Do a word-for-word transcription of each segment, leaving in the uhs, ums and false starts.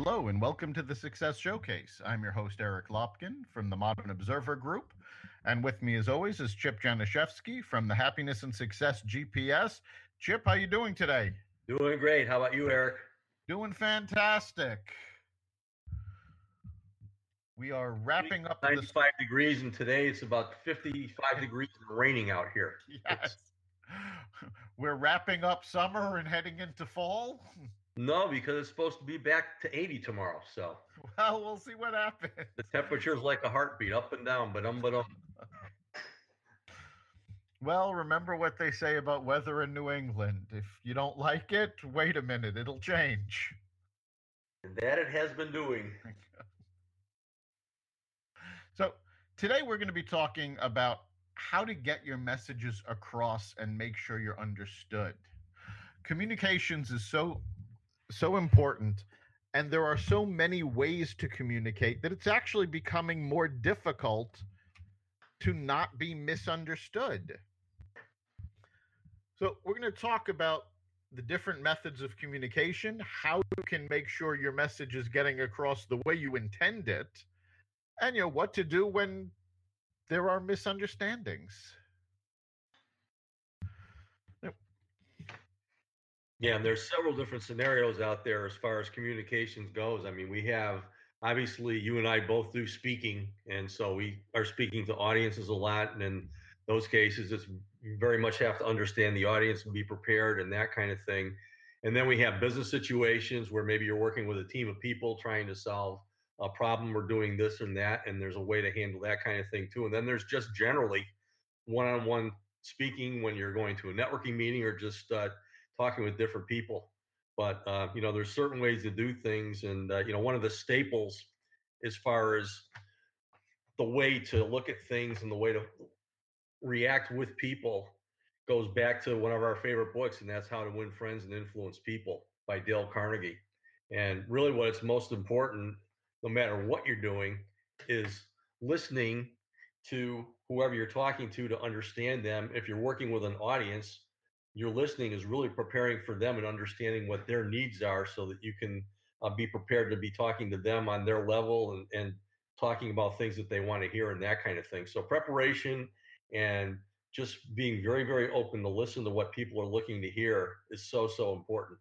Hello and welcome to the Success Showcase. I'm your host, Eric Lopkin from the Modern Observer Group. And with me, as always, is Chip Januszewski from the Happiness and Success G P S. Chip, how you doing today? Doing great. How about you, Eric? Doing fantastic. We are wrapping up ninety-five this... degrees, and today it's about fifty-five degrees and raining out here. Yes. It's... We're wrapping up summer and heading into fall. No, because it's supposed to be back to eighty tomorrow. So, well, we'll see what happens. The temperature's like a heartbeat, up and down, but um, but um. Well, remember what they say about weather in New England. If you don't like it, wait a minute, it'll change. And that it has been doing. So today we're going to be talking about how to get your messages across and make sure you're understood. Communications is so so important, and there are so many ways to communicate that it's actually becoming more difficult to not be misunderstood. So we're going to talk about the different methods of communication, how you can make sure your message is getting across the way you intend it, and you know what to do when there are misunderstandings. Yeah, and there's several different scenarios out there as far as communications goes. I mean, we have, obviously, you and I both do speaking, and so we are speaking to audiences a lot, and in those cases, it's you very much have to understand the audience and be prepared and that kind of thing. And then we have business situations where maybe you're working with a team of people trying to solve a problem or doing this and that, and there's a way to handle that kind of thing too. And then there's just generally one-on-one speaking when you're going to a networking meeting or just uh, talking with different people. But, uh, you know, there's certain ways to do things. And, uh, you know, one of the staples as far as the way to look at things and the way to react with people goes back to one of our favorite books, and that's How to Win Friends and Influence People by Dale Carnegie. And really what it's most important, no matter what you're doing, is listening to whoever you're talking to to understand them. If you're working with an audience, your listening is really preparing for them and understanding what their needs are so that you can uh, be prepared to be talking to them on their level and, and talking about things that they want to hear and that kind of thing. So preparation and just being very, very open to listen to what people are looking to hear is so, so important.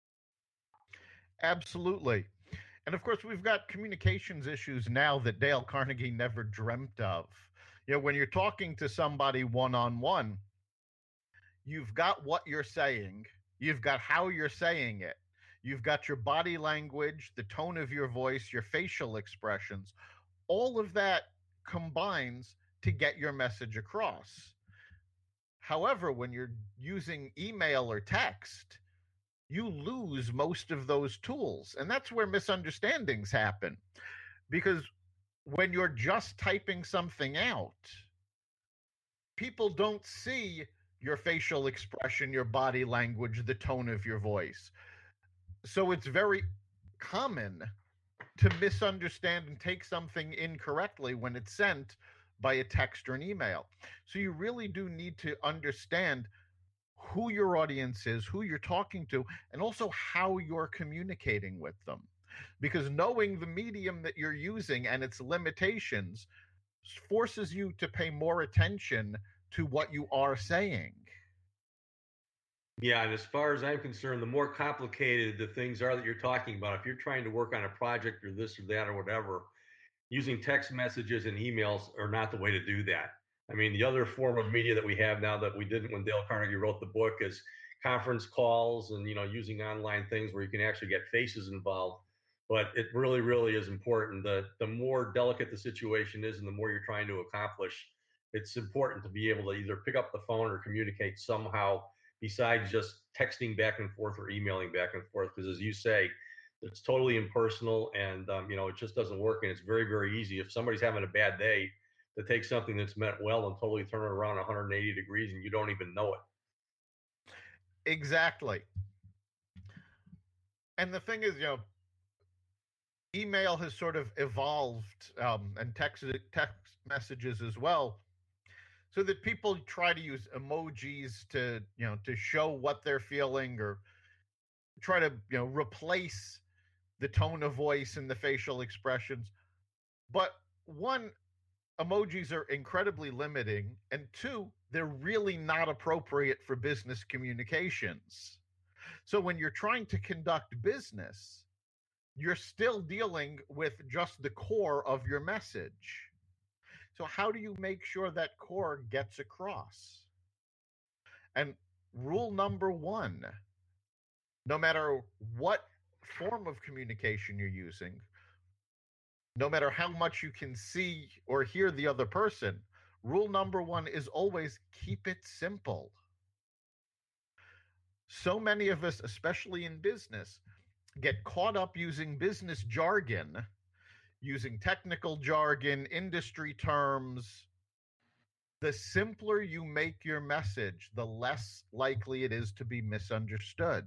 Absolutely. And of course, we've got communications issues now that Dale Carnegie never dreamt of. You know, when you're talking to somebody one-on-one, you've got what you're saying, you've got how you're saying it, you've got your body language, the tone of your voice, your facial expressions. All of that combines to get your message across. However, when you're using email or text, you lose most of those tools. And that's where misunderstandings happen. Because when you're just typing something out, people don't see your facial expression, your body language, the tone of your voice. So it's very common to misunderstand and take something incorrectly when it's sent by a text or an email. So you really do need to understand who your audience is, who you're talking to, and also how you're communicating with them. Because knowing the medium that you're using and its limitations forces you to pay more attention to what you are saying. Yeah, and as far as I'm concerned, the more complicated the things are that you're talking about, if you're trying to work on a project or this or that or whatever, using text messages and emails are not the way to do that. I mean, the other form of media that we have now that we didn't when Dale Carnegie wrote the book is conference calls and, you know, using online things where you can actually get faces involved. But it really, really is important. The, the more delicate the situation is and the more you're trying to accomplish, it's important to be able to either pick up the phone or communicate somehow besides just texting back and forth or emailing back and forth. Because as you say, it's totally impersonal and, um, you know, it just doesn't work. And it's very, very easy. If somebody's having a bad day, to take something that's meant well and totally turn it around one hundred eighty degrees and you don't even know it. Exactly. And the thing is, you know, email has sort of evolved um, and text, text messages as well, so that people try to use emojis to, you know, to show what they're feeling or try to, you know, replace the tone of voice and the facial expressions. But one, emojis are incredibly limiting, and two, they're really not appropriate for business communications. So when you're trying to conduct business, you're still dealing with just the core of your message. So how do you make sure that core gets across? And rule number one, no matter what form of communication you're using, no matter how much you can see or hear the other person, rule number one is always keep it simple. So many of us, especially in business, get caught up using business jargon, using technical jargon, industry terms. The simpler you make your message, the less likely it is to be misunderstood.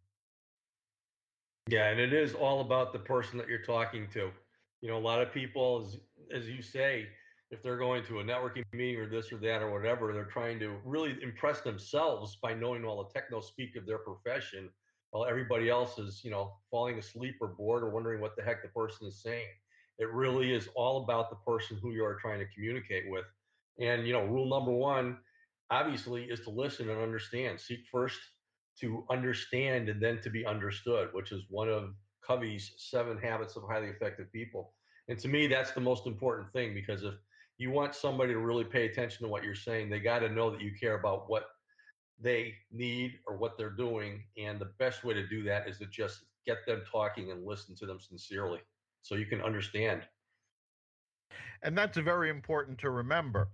Yeah, and it is all about the person that you're talking to. You know, a lot of people, as, as you say, if they're going to a networking meeting or this or that or whatever, they're trying to really impress themselves by knowing all the techno speak of their profession, while everybody else is, you know, falling asleep or bored or wondering what the heck the person is saying. It really is all about the person who you are trying to communicate with. And, you know, rule number one, obviously, is to listen and understand. Seek first to understand and then to be understood, which is one of Covey's seven habits of highly effective people. And to me, that's the most important thing, because if you want somebody to really pay attention to what you're saying, they got to know that you care about what they need or what they're doing. And the best way to do that is to just get them talking and listen to them sincerely so you can understand. And that's very important to remember.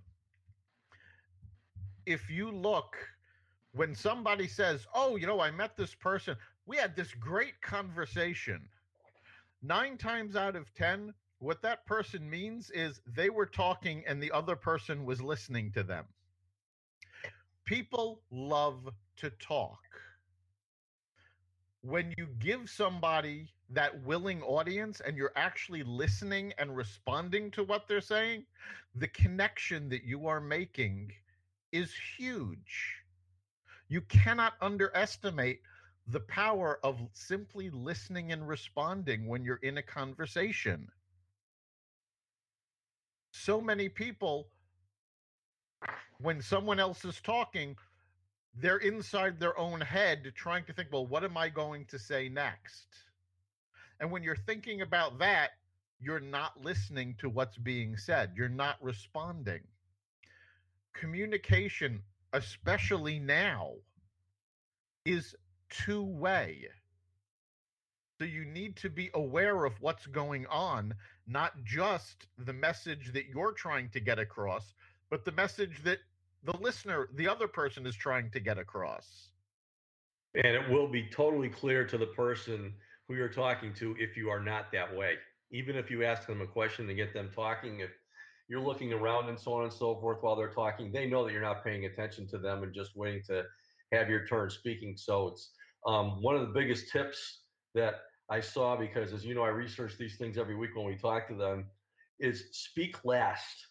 If you look, when somebody says, oh, you know, I met this person, we had this great conversation, nine times out of ten, what that person means is they were talking and the other person was listening to them. People love to talk. When you give somebody that willing audience and you're actually listening and responding to what they're saying, the connection that you are making is huge. You cannot underestimate the power of simply listening and responding when you're in a conversation. So many people, when someone else is talking, they're inside their own head trying to think, well, what am I going to say next? And when you're thinking about that, you're not listening to what's being said. You're not responding. Communication, especially now, is two-way. So you need to be aware of what's going on, not just the message that you're trying to get across, but the message that the listener, the other person, is trying to get across. And it will be totally clear to the person who you're talking to if you are not that way. Even if you ask them a question to get them talking, if you're looking around and so on and so forth while they're talking, they know that you're not paying attention to them and just waiting to have your turn speaking. So it's um, one of the biggest tips that I saw, because as you know, I research these things every week when we talk to them, is speak last.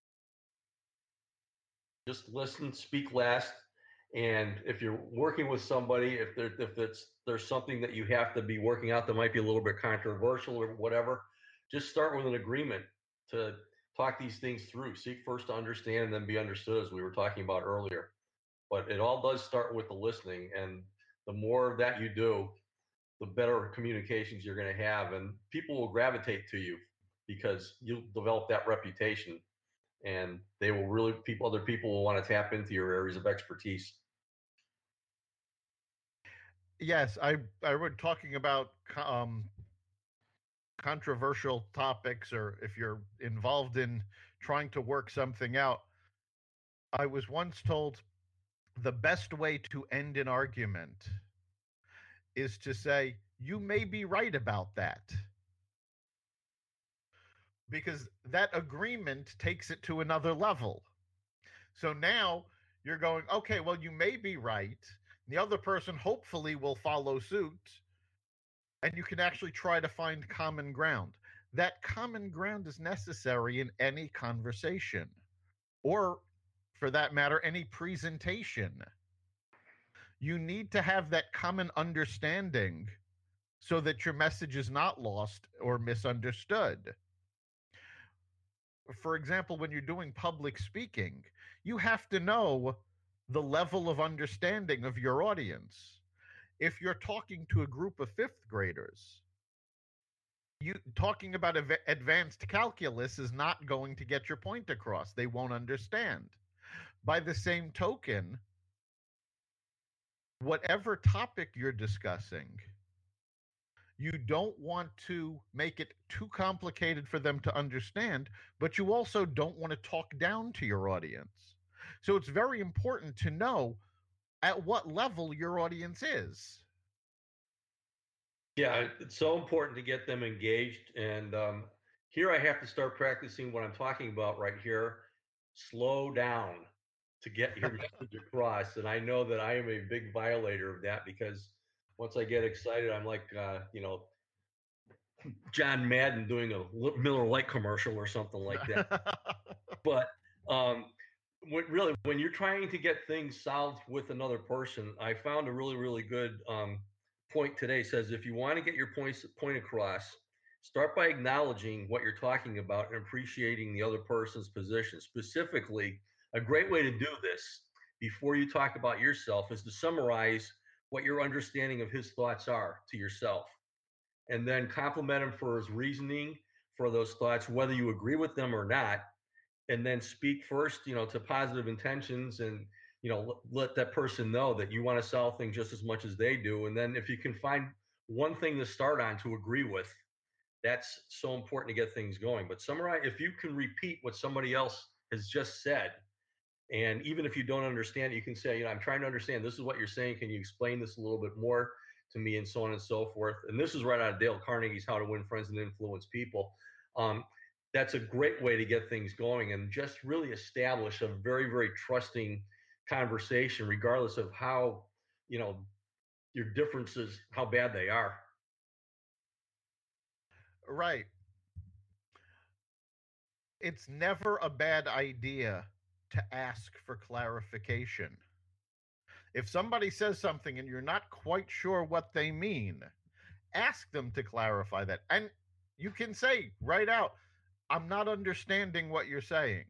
Just listen, speak last. And if you're working with somebody, if there if it's there's something that you have to be working out that might be a little bit controversial or whatever, just start with an agreement to talk these things through. Seek first to understand and then be understood, as we were talking about earlier. But it all does start with the listening, and the more of that you do, the better communications you're going to have, and people will gravitate to you because you'll develop that reputation, and they will really people other people will want to tap into your areas of expertise. Yes, I I was talking about um, controversial topics, or if you're involved in trying to work something out. I was once told the best way to end an argument is to say, you may be right about that. Because that agreement takes it to another level. So now you're going, okay, well, you may be right. The other person hopefully will follow suit. And you can actually try to find common ground. That common ground is necessary in any conversation, or for that matter, any presentation. You need to have that common understanding so that your message is not lost or misunderstood. For example, when you're doing public speaking, you have to know the level of understanding of your audience. If you're talking to a group of fifth graders, you talking about av- advanced calculus is not going to get your point across. They won't understand. By the same token, whatever topic you're discussing, you don't want to make it too complicated for them to understand, but you also don't want to talk down to your audience. So it's very important to know at what level your audience is. Yeah, it's so important to get them engaged. And um, here I have to start practicing what I'm talking about right here. Slow down to get your message across. And I know that I am a big violator of that, because once I get excited, I'm like, uh, you know, John Madden doing a Miller Lite commercial or something like that. But um, what really, when you're trying to get things solved with another person, I found a really, really good um, point today. It says, if you want to get your points point across, start by acknowledging what you're talking about and appreciating the other person's position. Specifically, a great way to do this before you talk about yourself is to summarize what your understanding of his thoughts are to yourself, and then compliment him for his reasoning for those thoughts, whether you agree with them or not. And then speak first, you know, to positive intentions, and, you know, let, let that person know that you want to solve things just as much as they do. And then if you can find one thing to start on to agree with, that's so important to get things going. But summarize, if you can repeat what somebody else has just said, and even if you don't understand it, you can say, you know, I'm trying to understand, this is what you're saying, can you explain this a little bit more to me, and so on and so forth. And this is right out of Dale Carnegie's How to Win Friends and Influence People. Um, that's a great way to get things going and just really establish a very, very trusting conversation, regardless of how, you know, your differences, how bad they are. Right. It's never a bad idea to ask for clarification. If somebody says something and you're not quite sure what they mean, ask them to clarify that. And you can say right out, I'm not understanding what you're saying.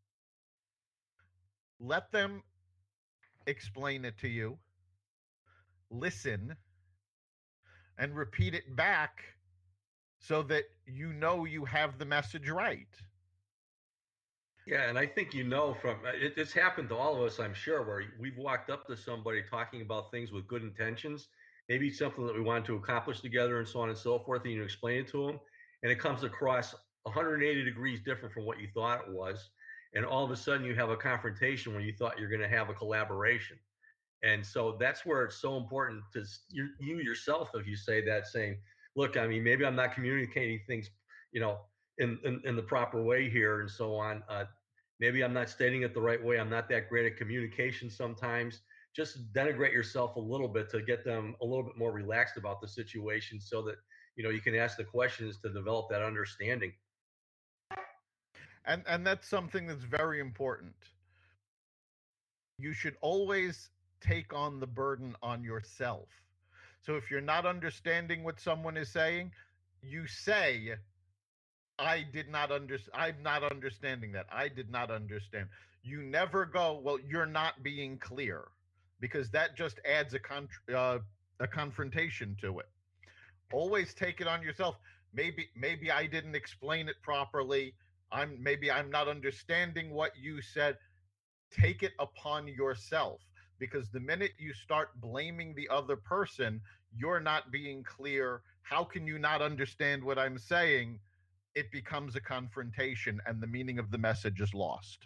Let them explain it to you, listen, and repeat it back so that you know you have the message right. Yeah, and I think, you know, from it, it's happened to all of us, I'm sure, where we've walked up to somebody talking about things with good intentions, maybe something that we want to accomplish together, and so on and so forth, and you explain it to them, and it comes across one hundred eighty degrees different from what you thought it was, and all of a sudden you have a confrontation when you thought you're going to have a collaboration. And so that's where it's so important to you, you yourself, if you say that, saying, look, I mean, maybe I'm not communicating things, you know, in, in, in the proper way here, and so on. Uh, maybe I'm not stating it the right way. I'm not that great at communication sometimes. Just denigrate yourself a little bit to get them a little bit more relaxed about the situation, so that, you know, you can ask the questions to develop that understanding. And and that's something that's very important. You should always take on the burden on yourself. So if you're not understanding what someone is saying, you say, I did not understand. I'm not understanding that. I did not understand. You never go, well, you're not being clear, because that just adds a con- uh, a confrontation to it. Always take it on yourself. Maybe maybe I didn't explain it properly. I'm maybe I'm not understanding what you said. Take it upon yourself, because the minute you start blaming the other person, you're not being clear. How can you not understand what I'm saying? It becomes a confrontation and the meaning of the message is lost.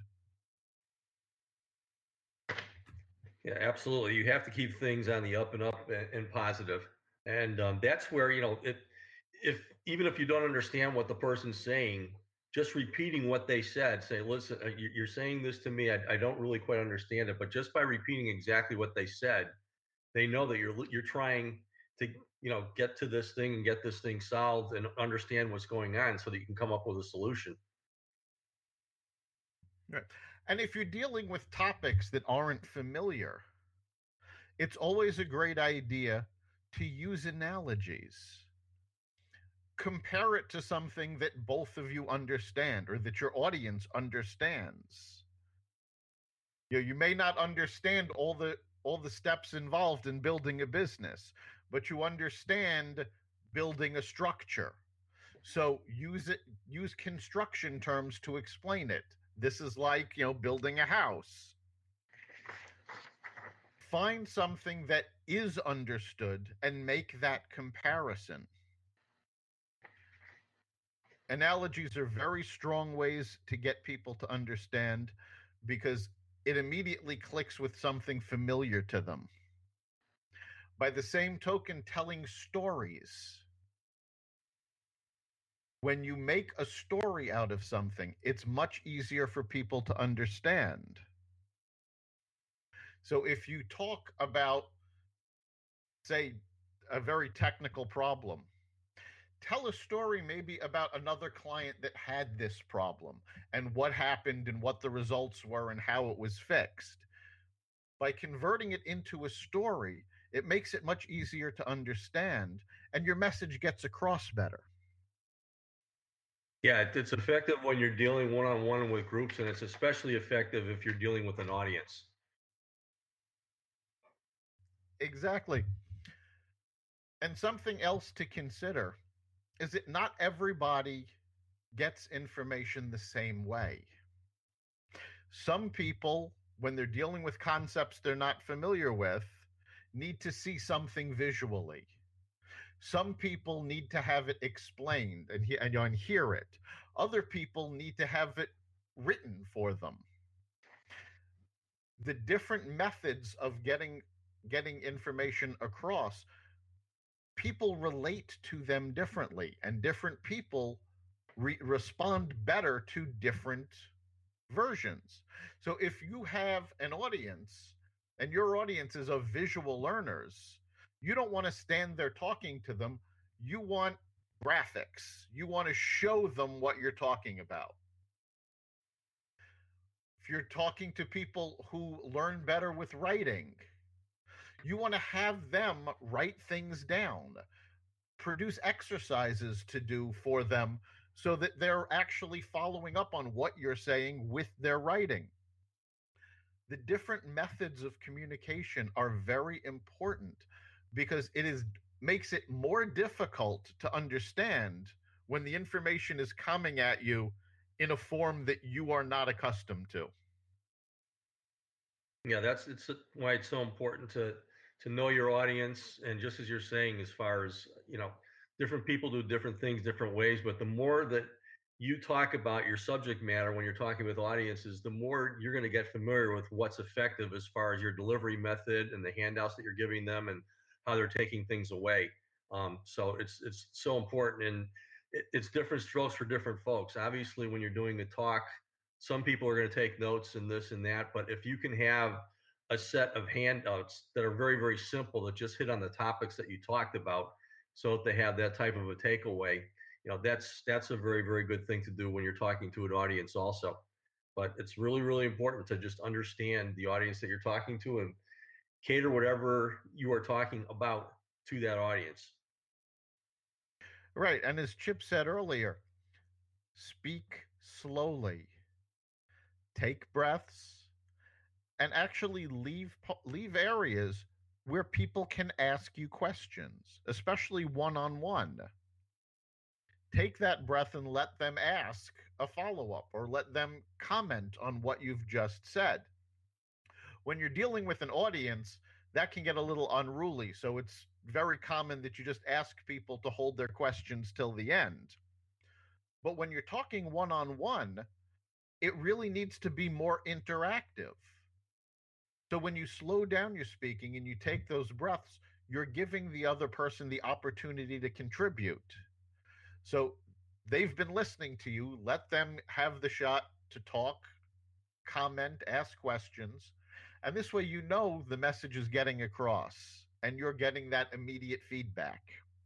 Yeah, absolutely. You have to keep things on the up and up and, and positive. And um, that's where, you know, if, if even if you don't understand what the person's saying, just repeating what they said, say, listen, uh, you- you're saying this to me. I, I don't really quite understand it, but just by repeating exactly what they said, they know that you're you're trying to, you know, get to this thing and get this thing solved and understand what's going on, so that you can come up with a solution. Right. And if you're dealing with topics that aren't familiar, it's always a great idea to use analogies. Compare it to something that both of you understand or that your audience understands. You know, you may not understand all the all the steps involved in building a business, but you understand building a structure. So use it use construction terms to explain it. This is like, you know, building a house. Find something that is understood and make that comparison. Analogies are very strong ways to get people to understand because it immediately clicks with something familiar to them. By the same token, telling stories. When you make a story out of something, it's much easier for people to understand. So if you talk about, say, a very technical problem, tell a story maybe about another client that had this problem and what happened and what the results were and how it was fixed. By converting it into a story, it makes it much easier to understand and your message gets across better. Yeah, it's effective when you're dealing one-on-one with groups, and it's especially effective if you're dealing with an audience. Exactly. And something else to consider is that not everybody gets information the same way. Some people, when they're dealing with concepts they're not familiar with, need to see something visually. Some people need to have it explained and, he- and, and hear it. Other people need to have it written for them. The different methods of getting getting information across, people relate to them differently, and different people re- respond better to different versions. So if you have an audience and your audience is of visual learners, you don't want to stand there talking to them. You want graphics. You want to show them what you're talking about. If you're talking to people who learn better with writing, you want to have them write things down, produce exercises to do for them so that they're actually following up on what you're saying with their writing. The different methods of communication are very important because it is makes it more difficult to understand when the information is coming at you in a form that you are not accustomed to. Yeah, that's it's why it's so important to to know your audience. And just as you're saying, as far as, you know, different people do different things different ways, but the more that you talk about your subject matter when you're talking with audiences, the more you're going to get familiar with what's effective as far as your delivery method and the handouts that you're giving them and how they're taking things away. Um, so it's it's so important, and it, it's different strokes for different folks. Obviously, when you're doing a talk, some people are going to take notes and this and that, but if you can have a set of handouts that are very, very simple that just hit on the topics that you talked about, so that they have that type of a takeaway, you know, that's that's a very, very good thing to do when you're talking to an audience also. But it's really, really important to just understand the audience that you're talking to and cater whatever you are talking about to that audience. Right. And as Chip said earlier, speak slowly, take breaths, and actually leave leave areas where people can ask you questions, especially one-on-one. Take that breath and let them ask a follow-up or let them comment on what you've just said. When you're dealing with an audience, that can get a little unruly. So it's very common that you just ask people to hold their questions till the end. But when you're talking one on one, it really needs to be more interactive. So when you slow down your speaking and you take those breaths, you're giving the other person the opportunity to contribute. So they've been listening to you. Let them have the shot to talk, comment, ask questions. And this way, you know the message is getting across and you're getting that immediate feedback.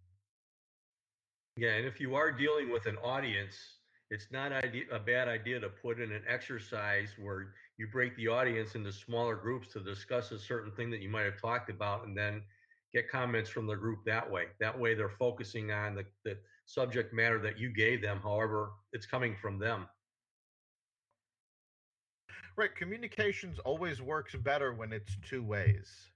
Yeah, and if you are dealing with an audience, it's not idea, a bad idea to put in an exercise where you break the audience into smaller groups to discuss a certain thing that you might have talked about, and then get comments from the group that way. That way they're focusing on the, the subject matter that you gave them, however it's coming from them. Right. Communications always works better when it's two ways.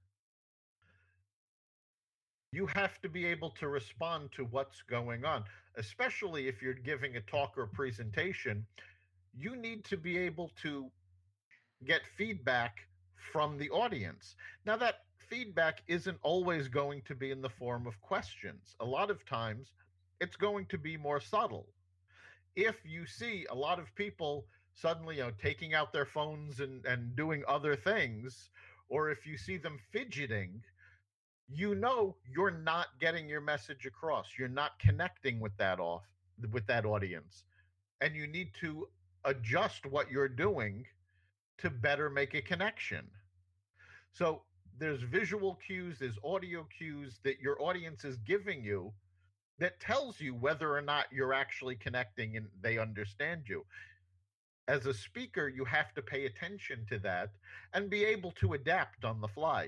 You have to be able to respond to what's going on, especially if you're giving a talk or presentation. You need to be able to get feedback from the audience. Now, that feedback isn't always going to be in the form of questions. A lot of times, it's going to be more subtle. If you see a lot of people suddenly, you know, taking out their phones and, and doing other things, or if you see them fidgeting, you know you're not getting your message across. You're not connecting with that off with that audience. And you need to adjust what you're doing to better make a connection. So there's visual cues, there's audio cues that your audience is giving you that tells you whether or not you're actually connecting and they understand you. As a speaker, you have to pay attention to that and be able to adapt on the fly.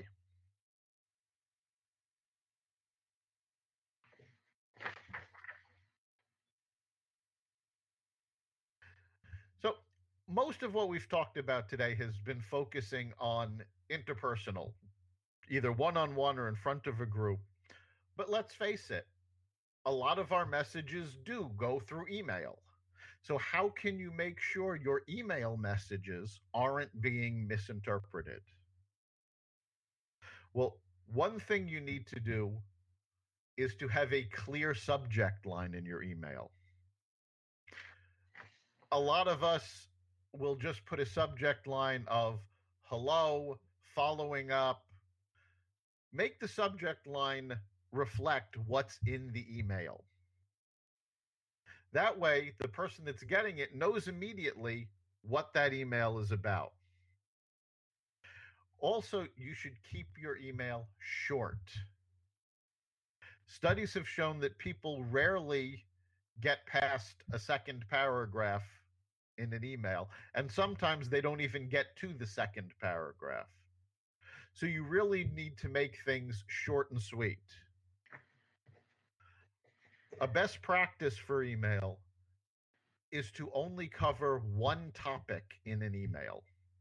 So most of what we've talked about today has been focusing on interpersonal, either one-on-one or in front of a group. But let's face it, a lot of our messages do go through email. So how can you make sure your email messages aren't being misinterpreted? Well, one thing you need to do is to have a clear subject line in your email. A lot of us will just put a subject line of hello, following up. Make the subject line reflect what's in the email. That way, the person that's getting it knows immediately what that email is about. Also, you should keep your email short. Studies have shown that people rarely get past a second paragraph in an email, and sometimes they don't even get to the second paragraph. So you really need to make things short and sweet. A best practice for email is to only cover one topic in an email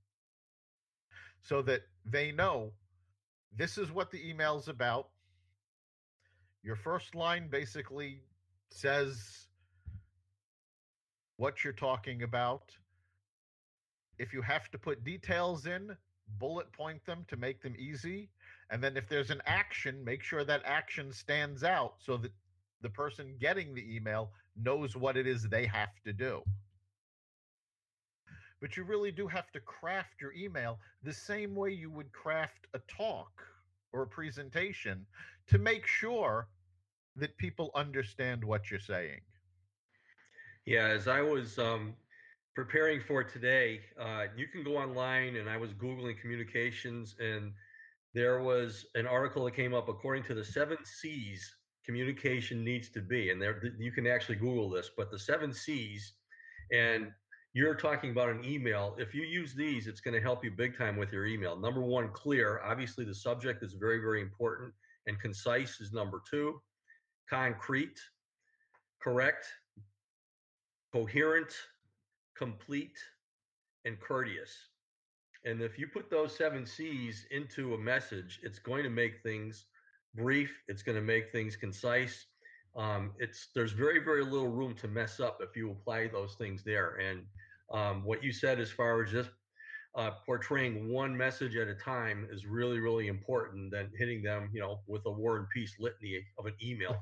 so that they know this is what the email is about. Your first line basically says what you're talking about. If you have to put details in, bullet point them to make them easy. And then if there's an action, make sure that action stands out so that the person getting the email knows what it is they have to do. But you really do have to craft your email the same way you would craft a talk or a presentation to make sure that people understand what you're saying. Yeah, as I was um, preparing for today, uh, you can go online, and I was Googling communications, and there was an article that came up according to the seven C's communication needs to be. And there, you can actually Google this, but the seven C's, and you're talking about an email. If you use these, it's going to help you big time with your email. Number one, clear. Obviously, the subject is very, very important, and concise is number two. Concrete, correct, coherent, complete, and courteous. And if you put those seven C's into a message, it's going to make things brief. It's going to make things concise. Um, it's there's very, very little room to mess up if you apply those things there. And um, what you said as far as just uh, portraying one message at a time is really, really important than hitting them, you know, with a war and peace litany of an email.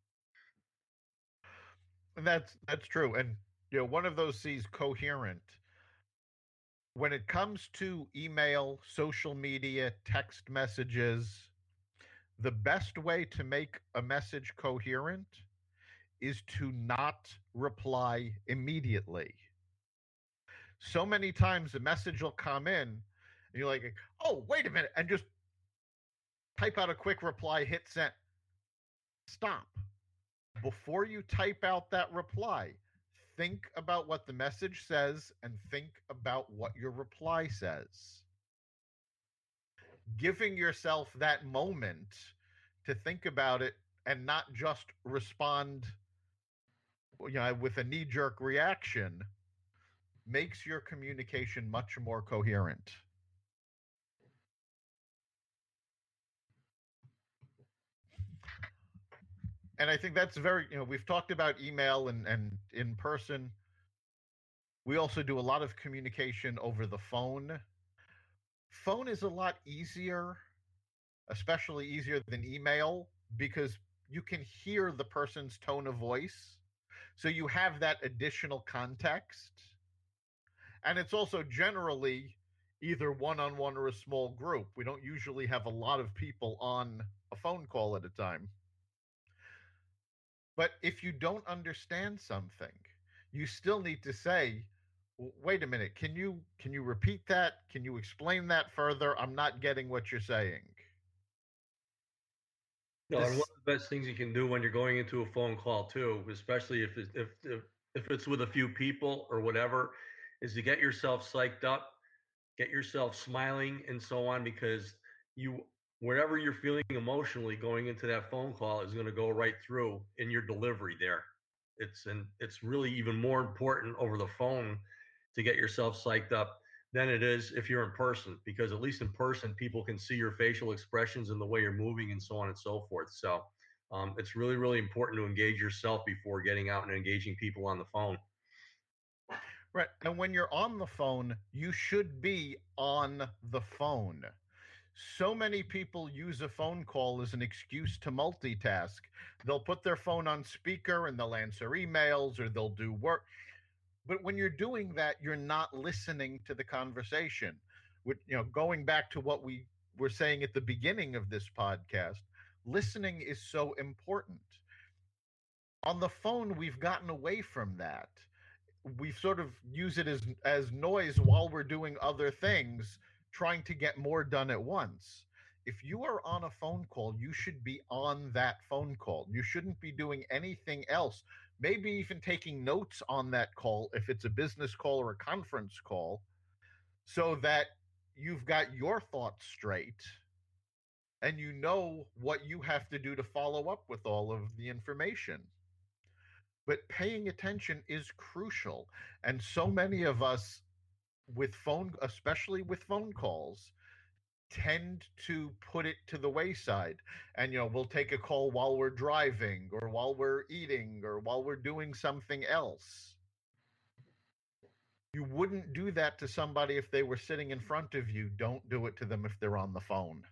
And that's that's true. And you know, one of those C's, coherent. When it comes to email, social media, text messages, the best way to make a message coherent is to not reply immediately. So many times a message will come in and you're like, oh, wait a minute, and just type out a quick reply, hit send. Stop. Before you type out that reply, think about what the message says and think about what your reply says. Giving yourself that moment to think about it and not just respond, you know, with a knee-jerk reaction makes your communication much more coherent. And I think that's very, you know, we've talked about email and, and in person. We also do a lot of communication over the phone. Phone is a lot easier, especially easier than email, because you can hear the person's tone of voice. So you have that additional context. And it's also generally either one on one or a small group. We don't usually have a lot of people on a phone call at a time. But if you don't understand something, you still need to say, wait a minute, can you can you repeat that? Can you explain that further? I'm not getting what you're saying. No, this... and one of the best things you can do when you're going into a phone call too, especially if it's, if, if if it's with a few people or whatever, is to get yourself psyched up, get yourself smiling and so on, because you wherever you're feeling emotionally going into that phone call is going to go right through in your delivery there. It's and it's really even more important over the phone to get yourself psyched up than it is if you're in person, because at least in person people can see your facial expressions and the way you're moving and so on and so forth. So um, it's really, really important to engage yourself before getting out and engaging people on the phone. Right. And when you're on the phone, you should be on the phone. So many people use a phone call as an excuse to multitask. They'll put their phone on speaker and they'll answer emails or they'll do work. But when you're doing that, you're not listening to the conversation. With, you know, going back to what we were saying at the beginning of this podcast, listening is so important. On the phone, we've gotten away from that. We sort of use it as as noise while we're doing other things, trying to get more done at once. If you are on a phone call, you should be on that phone call. You shouldn't be doing anything else. Maybe even taking notes on that call if it's a business call or a conference call, so that you've got your thoughts straight and you know what you have to do to follow up with all of the information. But paying attention is crucial. And so many of us with phone, especially with phone calls, tend to put it to the wayside. And, you know, we'll take a call while we're driving or while we're eating or while we're doing something else. You wouldn't do that to somebody if they were sitting in front of you. Don't do it to them if they're on the phone.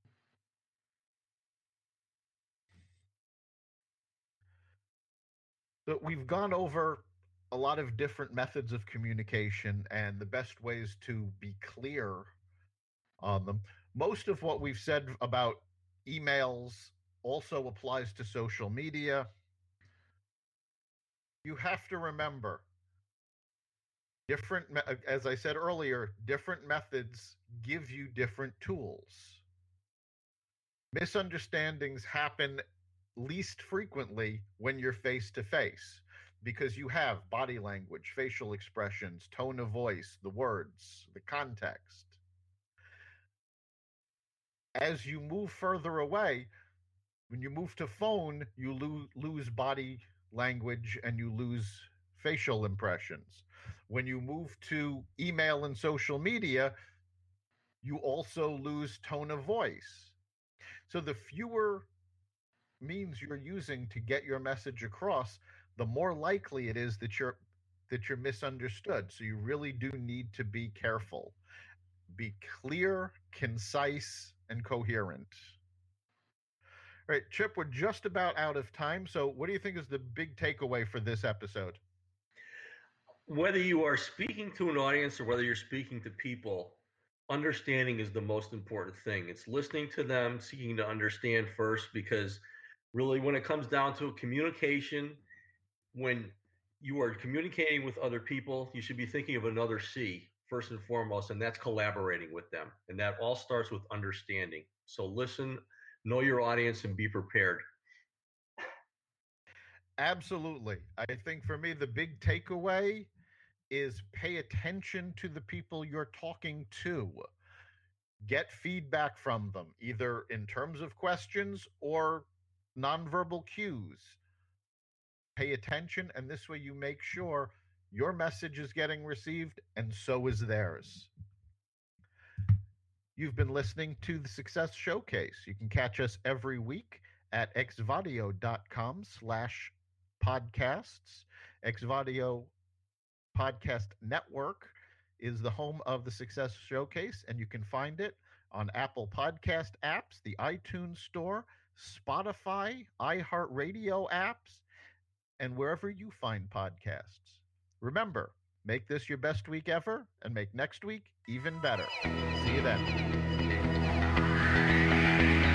But we've gone over a lot of different methods of communication and the best ways to be clear on them. Most of what we've said about emails also applies to social media. You have to remember, different, as I said earlier, different methods give you different tools. Misunderstandings happen least frequently when you're face to face, because you have body language, facial expressions, tone of voice, the words, the context. As you move further away, when you move to phone, you lo- lose body language and you lose facial impressions. When you move to email and social media, you also lose tone of voice. So the fewer means you're using to get your message across, the more likely it is that you're that you're misunderstood. So you really do need to be careful. Be clear, concise, and coherent. All right, Chip, we're just about out of time. So what do you think is the big takeaway for this episode? Whether you are speaking to an audience or whether you're speaking to people, understanding is the most important thing. It's listening to them, seeking to understand first, because really when it comes down to communication, when you are communicating with other people, you should be thinking of another C first and foremost, and that's collaborating with them. And that all starts with understanding. So listen, know your audience, and be prepared. Absolutely. I think for me, the big takeaway is pay attention to the people you're talking to. Get feedback from them, either in terms of questions or nonverbal cues. Pay attention, and this way you make sure your message is getting received and so is theirs. You've been listening to the Success Showcase. You can catch us every week at xvadio.com slash podcasts. Xvadio Podcast Network is the home of the Success Showcase, and you can find it on Apple Podcast apps, the iTunes Store, Spotify, iHeartRadio apps, and wherever you find podcasts. Remember, make this your best week ever and make next week even better. See you then.